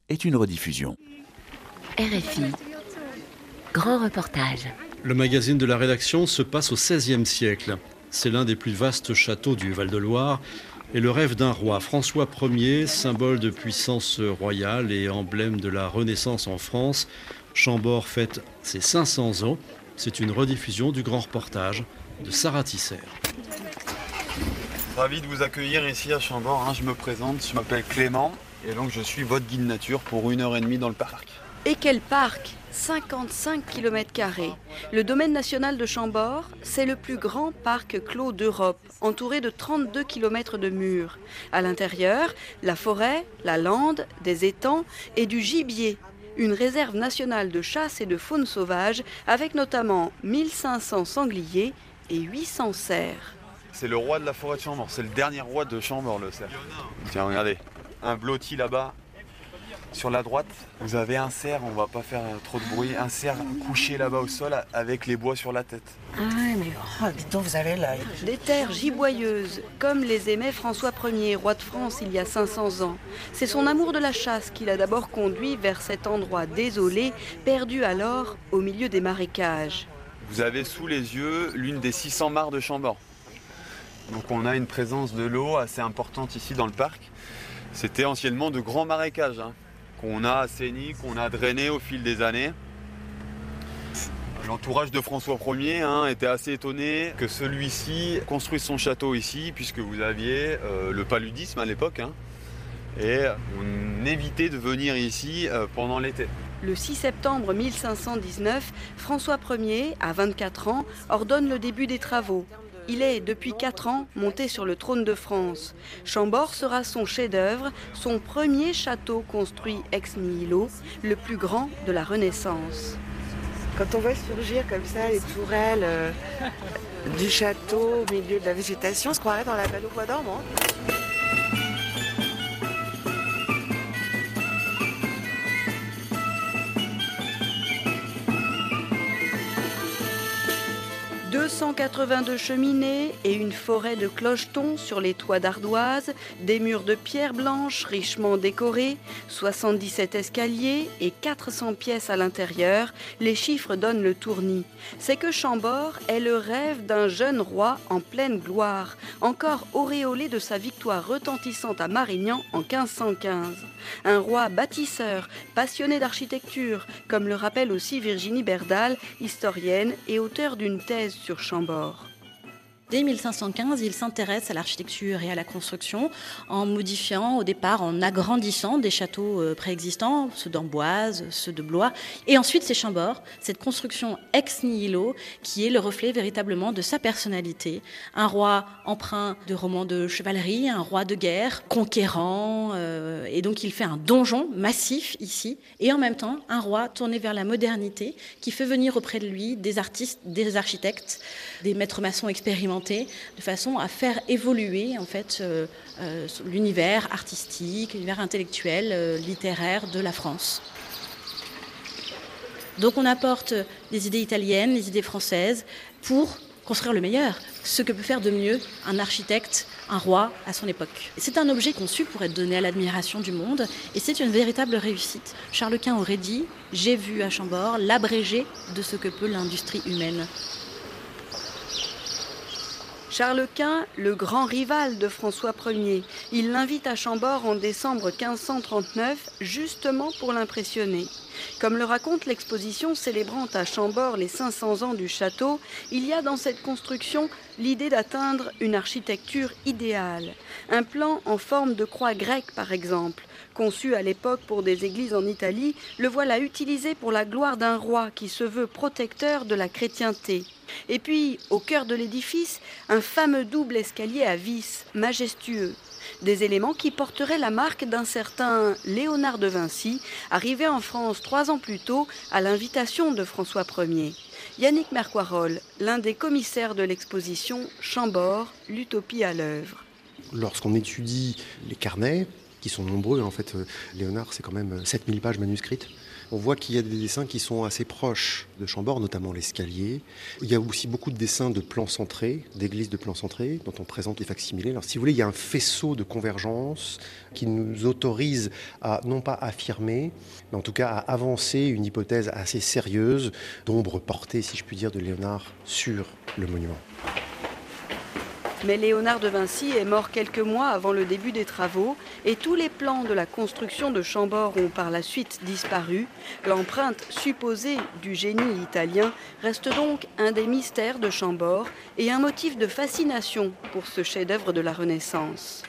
est une rediffusion. RFI, grand reportage. Le magazine de la rédaction se passe au XVIe siècle. C'est l'un des plus vastes châteaux du Val-de-Loire et le rêve d'un roi, François Ier, symbole de puissance royale et emblème de la Renaissance en France. Chambord fête ses 500 ans. C'est une rediffusion du grand reportage de Sarah Tisser. Ravi de vous accueillir ici à Chambord. Je me présente, je m'appelle Clément et donc je suis votre guide nature pour 1h30 dans le parc. Et quel parc! 55 km². Le domaine national de Chambord, c'est le plus grand parc clos d'Europe, entouré de 32 km de murs. À l'intérieur, la forêt, la lande, des étangs et du gibier. Une réserve nationale de chasse et de faune sauvage, avec notamment 1500 sangliers et 800 cerfs. C'est le roi de la forêt de Chambord, c'est le dernier roi de Chambord, le cerf. Tiens, regardez, un blotti là-bas. Sur la droite, vous avez un cerf, on va pas faire trop de bruit, un cerf couché là-bas au sol avec les bois sur la tête. Ah mais dites donc, vous avez l'œil. Des terres giboyeuses, comme les aimait François Ier, roi de France il y a 500 ans. C'est son amour de la chasse qui l'a d'abord conduit vers cet endroit désolé, perdu alors au milieu des marécages. Vous avez sous les yeux l'une des 600 mares de Chambord. Donc on a une présence de l'eau assez importante ici dans le parc. C'était anciennement de grands marécages, qu'on a assainis, qu'on a drainés au fil des années. L'entourage de François Ier était assez étonné que celui-ci construise son château ici, puisque vous aviez le paludisme à l'époque, et on évitait de venir ici pendant l'été. Le 6 septembre 1519, François Ier, à 24 ans, ordonne le début des travaux. Il est, depuis 4 ans, monté sur le trône de France. Chambord sera son chef-d'œuvre, son premier château construit ex nihilo, le plus grand de la Renaissance. Quand on voit surgir comme ça les tourelles du château au milieu de la végétation, on se croirait dans la Belle au bois dormant. 282 cheminées et une forêt de clochetons sur les toits d'ardoise, des murs de pierre blanche richement décorés, 77 escaliers et 400 pièces à l'intérieur, les chiffres donnent le tournis. C'est que Chambord est le rêve d'un jeune roi en pleine gloire, encore auréolé de sa victoire retentissante à Marignan en 1515. Un roi bâtisseur, passionné d'architecture, comme le rappelle aussi Virginie Berdal, historienne et auteure d'une thèse sur Chambord. Dès 1515, il s'intéresse à l'architecture et à la construction en modifiant au départ, en agrandissant des châteaux préexistants, ceux d'Amboise, ceux de Blois. Et ensuite, c'est Chambord, cette construction ex nihilo qui est le reflet véritablement de sa personnalité. Un roi empreint de romans de chevalerie, un roi de guerre, conquérant. Et donc, il fait un donjon massif ici. Et en même temps, un roi tourné vers la modernité qui fait venir auprès de lui des artistes, des architectes, des maîtres maçons expérimentés, de façon à faire évoluer en fait l'univers artistique, l'univers intellectuel, littéraire de la France. Donc on apporte des idées italiennes, des idées françaises pour construire le meilleur, ce que peut faire de mieux un architecte, un roi à son époque. C'est un objet conçu pour être donné à l'admiration du monde et c'est une véritable réussite. Charles Quint aurait dit « J'ai vu à Chambord l'abrégé de ce que peut l'industrie humaine ». Charles Quint, le grand rival de François Ier, il l'invite à Chambord en décembre 1539, justement pour l'impressionner. Comme le raconte l'exposition célébrant à Chambord les 500 ans du château, il y a dans cette construction l'idée d'atteindre une architecture idéale. Un plan en forme de croix grecque, par exemple, conçu à l'époque pour des églises en Italie, le voilà utilisé pour la gloire d'un roi qui se veut protecteur de la chrétienté. Et puis, au cœur de l'édifice, un fameux double escalier à vis, majestueux. Des éléments qui porteraient la marque d'un certain Léonard de Vinci, arrivé en France 3 ans plus tôt à l'invitation de François Ier. Yannick Mercoirol, l'un des commissaires de l'exposition Chambord, l'utopie à l'œuvre. Lorsqu'on étudie les carnets, qui sont nombreux. En fait, Léonard, c'est quand même 7000 pages manuscrites. On voit qu'il y a des dessins qui sont assez proches de Chambord, notamment l'escalier. Il y a aussi beaucoup de dessins de plans centrés, d'églises de plans centrés, dont on présente les facsimilés. Alors, si vous voulez, il y a un faisceau de convergence qui nous autorise à, non pas affirmer, mais en tout cas à avancer une hypothèse assez sérieuse d'ombre portée, si je puis dire, de Léonard sur le monument. Mais Léonard de Vinci est mort quelques mois avant le début des travaux et tous les plans de la construction de Chambord ont par la suite disparu. L'empreinte supposée du génie italien reste donc un des mystères de Chambord et un motif de fascination pour ce chef-d'œuvre de la Renaissance.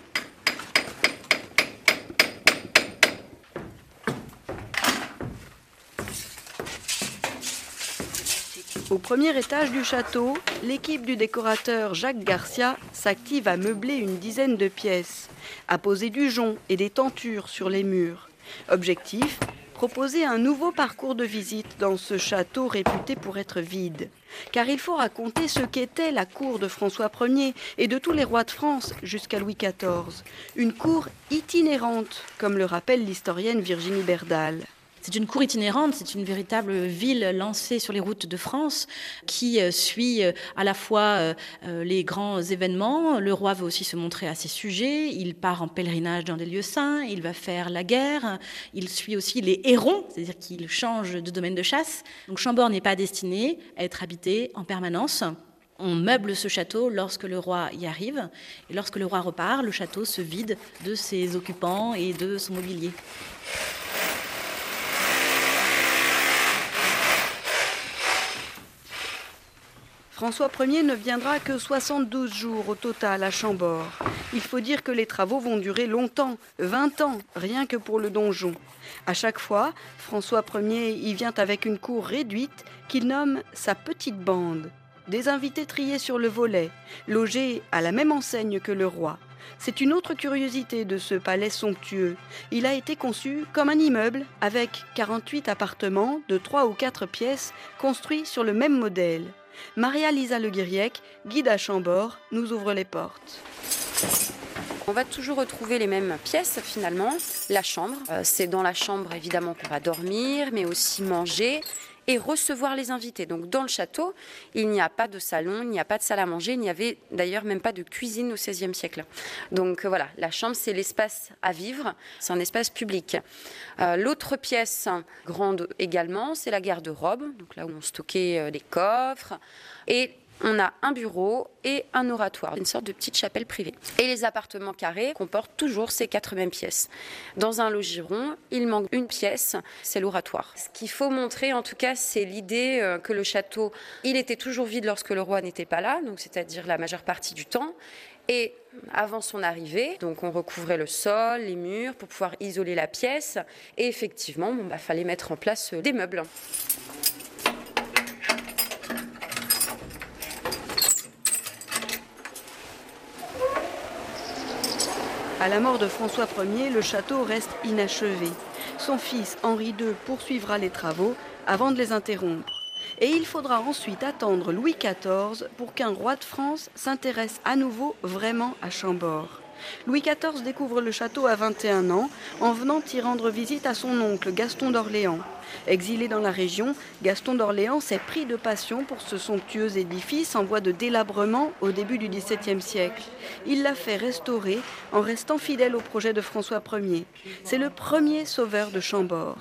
Au premier étage du château, l'équipe du décorateur Jacques Garcia s'active à meubler une dizaine de pièces, à poser du jonc et des tentures sur les murs. Objectif, proposer un nouveau parcours de visite dans ce château réputé pour être vide. Car il faut raconter ce qu'était la cour de François Ier et de tous les rois de France jusqu'à Louis XIV. Une cour itinérante, comme le rappelle l'historienne Virginie Berdal. C'est une cour itinérante, c'est une véritable ville lancée sur les routes de France qui suit à la fois les grands événements. Le roi veut aussi se montrer à ses sujets, il part en pèlerinage dans des lieux saints, il va faire la guerre, il suit aussi les hérons, c'est-à-dire qu'il change de domaine de chasse. Donc Chambord n'est pas destiné à être habité en permanence. On meuble ce château lorsque le roi y arrive, et lorsque le roi repart, le château se vide de ses occupants et de son mobilier. François Ier ne viendra que 72 jours au total à Chambord. Il faut dire que les travaux vont durer longtemps, 20 ans, rien que pour le donjon. À chaque fois, François Ier y vient avec une cour réduite qu'il nomme sa petite bande. Des invités triés sur le volet, logés à la même enseigne que le roi. C'est une autre curiosité de ce palais somptueux. Il a été conçu comme un immeuble avec 48 appartements de 3 ou 4 pièces construits sur le même modèle. Maria-Lisa Le Guiriec, guide à Chambord, nous ouvre les portes. On va toujours retrouver les mêmes pièces finalement. La chambre, c'est dans la chambre évidemment qu'on va dormir, mais aussi manger et recevoir les invités. Donc dans le château, il n'y a pas de salon, il n'y a pas de salle à manger, il n'y avait d'ailleurs même pas de cuisine au XVIe siècle. Donc voilà, la chambre c'est l'espace à vivre, c'est un espace public. L'autre pièce grande également, c'est la garde-robe, donc là où on stockait les coffres. Et on a un bureau et un oratoire, une sorte de petite chapelle privée. Et les appartements carrés comportent toujours ces 4 mêmes pièces. Dans un logis rond, il manque une pièce, c'est l'oratoire. Ce qu'il faut montrer, en tout cas, c'est l'idée que le château, il était toujours vide lorsque le roi n'était pas là, donc c'est-à-dire la majeure partie du temps. Et avant son arrivée, donc on recouvrait le sol, les murs pour pouvoir isoler la pièce. Et effectivement, fallait mettre en place des meubles. À la mort de François Ier, le château reste inachevé. Son fils Henri II poursuivra les travaux avant de les interrompre. Et il faudra ensuite attendre Louis XIV pour qu'un roi de France s'intéresse à nouveau vraiment à Chambord. Louis XIV découvre le château à 21 ans en venant y rendre visite à son oncle Gaston d'Orléans. Exilé dans la région, Gaston d'Orléans s'est pris de passion pour ce somptueux édifice en voie de délabrement au début du XVIIe siècle. Il l'a fait restaurer en restant fidèle au projet de François Ier. C'est le premier sauveur de Chambord.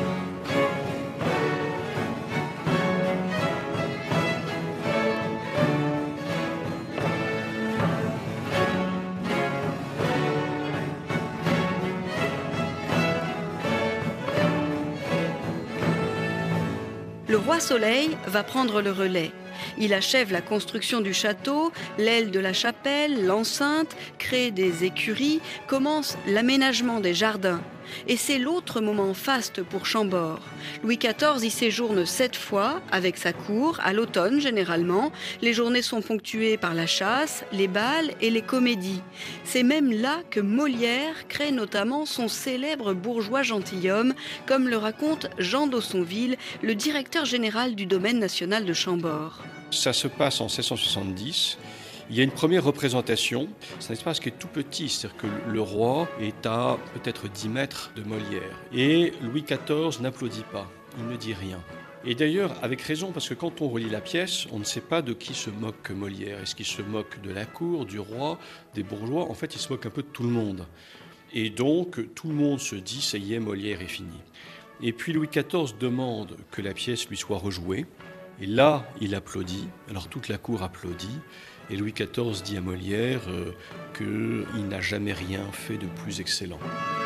Le roi Soleil va prendre le relais. Il achève la construction du château, l'aile de la chapelle, l'enceinte, crée des écuries, commence l'aménagement des jardins. Et c'est l'autre moment faste pour Chambord. Louis XIV y séjourne 7 fois avec sa cour, à l'automne généralement. Les journées sont ponctuées par la chasse, les bals et les comédies. C'est même là que Molière crée notamment son célèbre bourgeois gentilhomme, comme le raconte Jean d'Aussonville, le directeur général du domaine national de Chambord. Ça se passe en 1670. Il y a une première représentation, c'est un espace qui est tout petit, c'est-à-dire que le roi est à peut-être 10 mètres de Molière. Et Louis XIV n'applaudit pas, il ne dit rien. Et d'ailleurs, avec raison, parce que quand on relit la pièce, on ne sait pas de qui se moque Molière. Est-ce qu'il se moque de la cour, du roi, des bourgeois? En fait, il se moque un peu de tout le monde. Et donc, tout le monde se dit, ça y est, Molière est fini. Et puis Louis XIV demande que la pièce lui soit rejouée. Et là, il applaudit. Alors toute la cour applaudit. Et Louis XIV dit à Molière qu'il n'a jamais rien fait de plus excellent.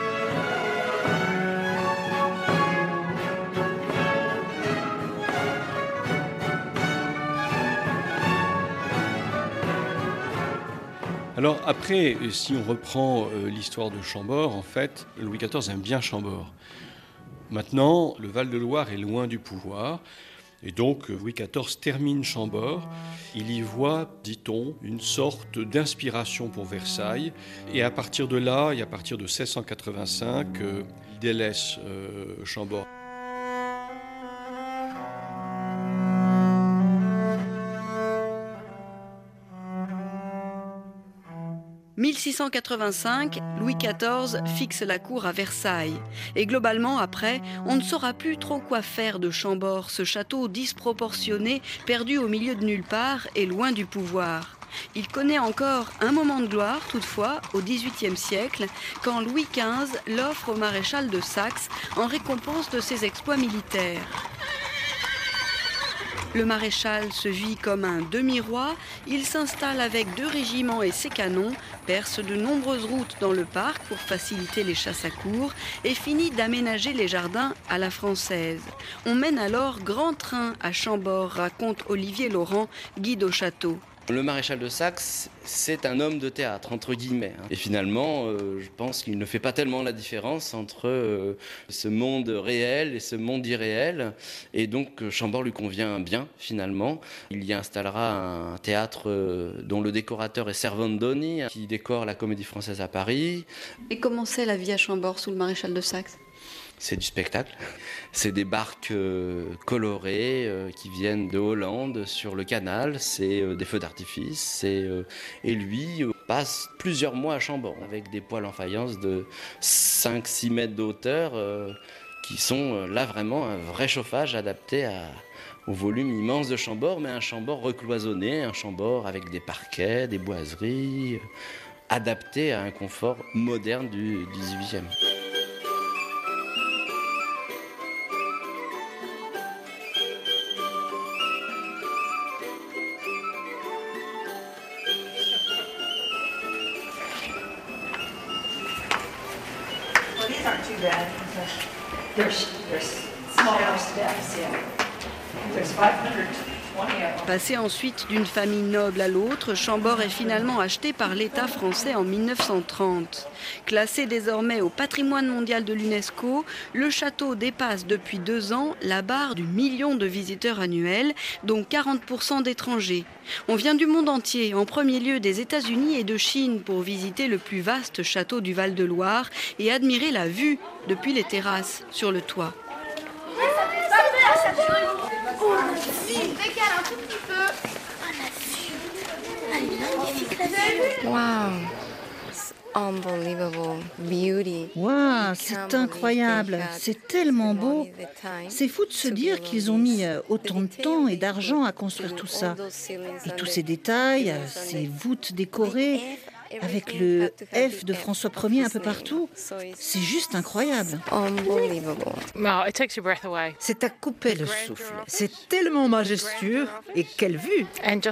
Alors après, si on reprend l'histoire de Chambord, en fait, Louis XIV aime bien Chambord. Maintenant, le Val-de-Loire est loin du pouvoir. Et donc, Louis XIV termine Chambord. Il y voit, dit-on, une sorte d'inspiration pour Versailles. Et à partir de là, et à partir de 1685, il délaisse Chambord. 1685, Louis XIV fixe la cour à Versailles. Et globalement, après, on ne saura plus trop quoi faire de Chambord, ce château disproportionné, perdu au milieu de nulle part et loin du pouvoir. Il connaît encore un moment de gloire, toutefois, au XVIIIe siècle, quand Louis XV l'offre au maréchal de Saxe en récompense de ses exploits militaires. Le maréchal se vit comme un demi-roi, il s'installe avec 2 régiments et ses canons, perce de nombreuses routes dans le parc pour faciliter les chasses à courre et finit d'aménager les jardins à la française. On mène alors grand train à Chambord, raconte Olivier Laurent, guide au château. Le maréchal de Saxe, c'est un homme de théâtre, entre guillemets. Et finalement, je pense qu'il ne fait pas tellement la différence entre ce monde réel et ce monde irréel. Et donc, Chambord lui convient bien, finalement. Il y installera un théâtre dont le décorateur est Servandoni, qui décore la Comédie Française à Paris. Et comment c'est la vie à Chambord sous le maréchal de Saxe ? C'est du spectacle. C'est des barques colorées qui viennent de Hollande sur le canal. C'est des feux d'artifice. Et lui passe plusieurs mois à Chambord avec des poêles en faïence de 5-6 mètres de hauteur qui sont là vraiment un vrai chauffage adapté au volume immense de Chambord, mais un Chambord recloisonné, un Chambord avec des parquets, des boiseries, adapté à un confort moderne du XVIIIe. Passé ensuite d'une famille noble à l'autre, Chambord est finalement acheté par l'État français en 1930. Classé désormais au patrimoine mondial de l'UNESCO, le château dépasse depuis 2 ans la barre du 1 million de visiteurs annuels, dont 40% d'étrangers. On vient du monde entier, en premier lieu des États-Unis et de Chine, pour visiter le plus vaste château du Val-de-Loire et admirer la vue depuis les terrasses sur le toit. Waouh, c'est incroyable, c'est tellement beau. C'est fou de se dire qu'ils ont mis autant de temps et d'argent à construire tout ça. Et tous ces détails, ces voûtes décorées, avec le F de François Ier un peu partout, c'est juste incroyable. C'est à couper le souffle. C'est tellement majestueux et quelle vue!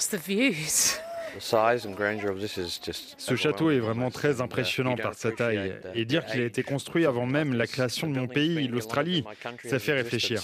Ce château est vraiment très impressionnant par sa taille. Et dire qu'il a été construit avant même la création de mon pays, l'Australie, ça fait réfléchir.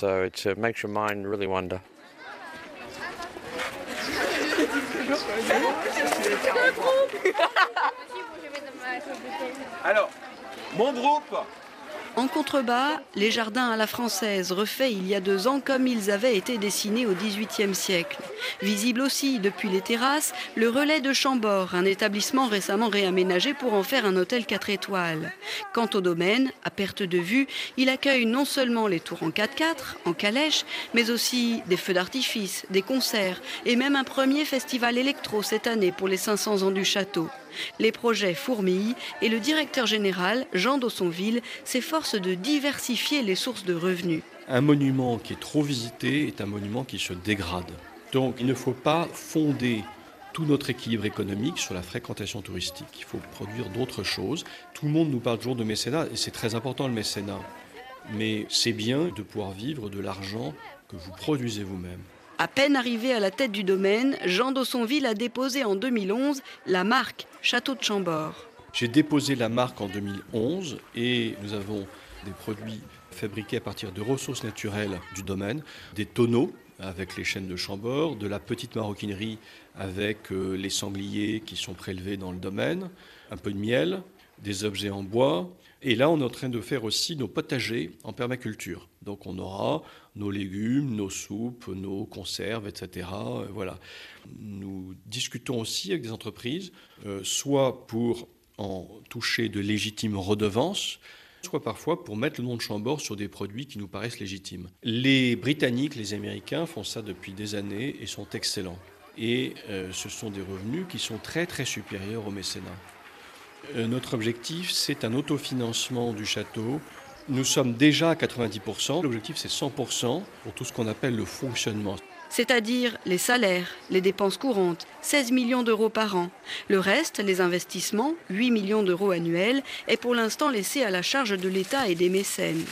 Alors, mon groupe, En contrebas, les jardins à la française, refaits il y a 2 ans comme ils avaient été dessinés au XVIIIe siècle. Visible aussi, depuis les terrasses, le relais de Chambord, un établissement récemment réaménagé pour en faire un hôtel 4 étoiles. Quant au domaine, à perte de vue, il accueille non seulement les tours en 4x4, en calèche, mais aussi des feux d'artifice, des concerts et même un premier festival électro cette année pour les 500 ans du château. Les projets fourmillent et le directeur général, Jean d'Aussonville, s'efforce de diversifier les sources de revenus. Un monument qui est trop visité est un monument qui se dégrade. Donc il ne faut pas fonder tout notre équilibre économique sur la fréquentation touristique. Il faut produire d'autres choses. Tout le monde nous parle toujours de mécénat et c'est très important le mécénat. Mais c'est bien de pouvoir vivre de l'argent que vous produisez vous-même. À peine arrivé à la tête du domaine, Jean d'Aussonville a déposé en 2011 la marque Château de Chambord. J'ai déposé la marque en 2011 et nous avons des produits fabriqués à partir de ressources naturelles du domaine, des tonneaux avec les chênes de Chambord, de la petite maroquinerie avec les sangliers qui sont prélevés dans le domaine, un peu de miel, des objets en bois. Et là, on est en train de faire aussi nos potagers en permaculture. Donc on aura nos légumes, nos soupes, nos conserves, etc. Voilà. Nous discutons aussi avec des entreprises, soit pour en toucher de légitimes redevances, soit parfois pour mettre le nom de Chambord sur des produits qui nous paraissent légitimes. Les Britanniques, les Américains font ça depuis des années et sont excellents. Et ce sont des revenus qui sont très très supérieurs au mécénat. Notre objectif, c'est un autofinancement du château. Nous sommes déjà à 90%. L'objectif, c'est 100% pour tout ce qu'on appelle le fonctionnement. C'est-à-dire les salaires, les dépenses courantes, 16 millions d'euros par an. Le reste, les investissements, 8 millions d'euros annuels, est pour l'instant laissé à la charge de l'État et des mécènes.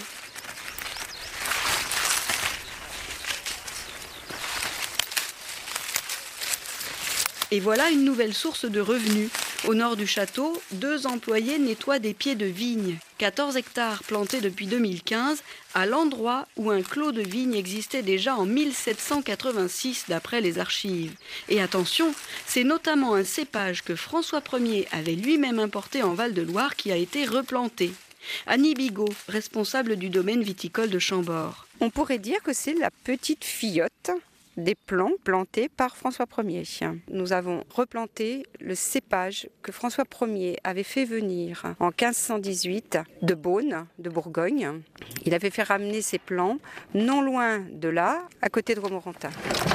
Et voilà une nouvelle source de revenus. Au nord du château, 2 employés nettoient des pieds de vigne, 14 hectares plantés depuis 2015, à l'endroit où un clos de vigne existait déjà en 1786 d'après les archives. Et attention, c'est notamment un cépage que François Ier avait lui-même importé en Val-de-Loire qui a été replanté. Annie Bigot, responsable du domaine viticole de Chambord. On pourrait dire que c'est la petite fillotte des plants plantés par François Ier. Nous avons replanté le cépage que François Ier avait fait venir en 1518 de Beaune, de Bourgogne. Il avait fait ramener ces plants non loin de là, à côté de Romorantin.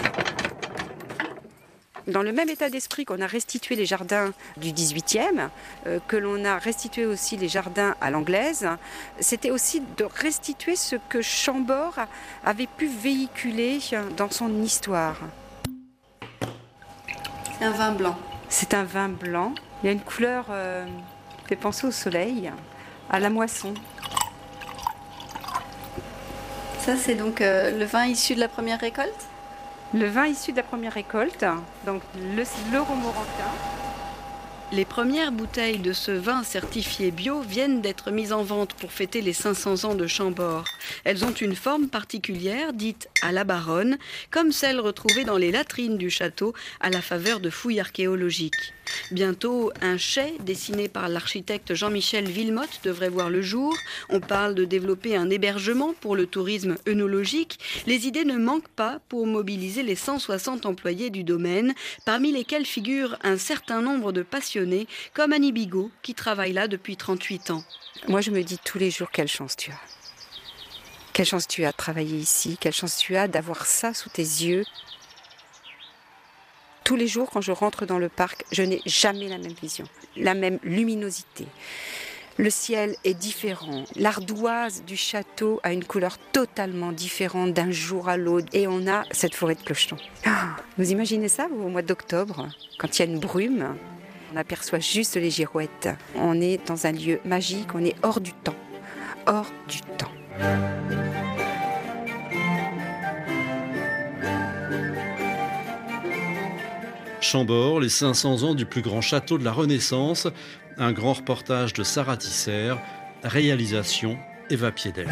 Dans le même état d'esprit qu'on a restitué les jardins du 18e, que l'on a restitué aussi les jardins à l'anglaise, c'était aussi de restituer ce que Chambord avait pu véhiculer dans son histoire. C'est un vin blanc. C'est un vin blanc. Il y a une couleur qui fait penser au soleil, à la moisson. Ça, c'est donc le vin issu de la première récolte ? Le vin issu de la première récolte, donc le Romorantin. Les premières bouteilles de ce vin certifié bio viennent d'être mises en vente pour fêter les 500 ans de Chambord. Elles ont une forme particulière, dite à la baronne, comme celle retrouvée dans les latrines du château à la faveur de fouilles archéologiques. Bientôt, un chai dessiné par l'architecte Jean-Michel Villemotte devrait voir le jour. On parle de développer un hébergement pour le tourisme œnologique. Les idées ne manquent pas pour mobiliser les 160 employés du domaine, parmi lesquels figure un certain nombre de passionnés, comme Annie Bigot, qui travaille là depuis 38 ans. Moi, je me dis tous les jours, quelle chance tu as. Quelle chance tu as de travailler ici, quelle chance tu as d'avoir ça sous tes yeux. Tous les jours, quand je rentre dans le parc, je n'ai jamais la même vision, la même luminosité. Le ciel est différent. L'ardoise du château a une couleur totalement différente d'un jour à l'autre. Et on a cette forêt de clochetons. Vous imaginez ça, au mois d'octobre, quand il y a une brume, on aperçoit juste les girouettes. On est dans un lieu magique, on est hors du temps. Hors du temps. Chambord, les 500 ans du plus grand château de la Renaissance, un grand reportage de Sarah Tisser, réalisation Eva Piedel.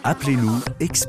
Appelez-nous,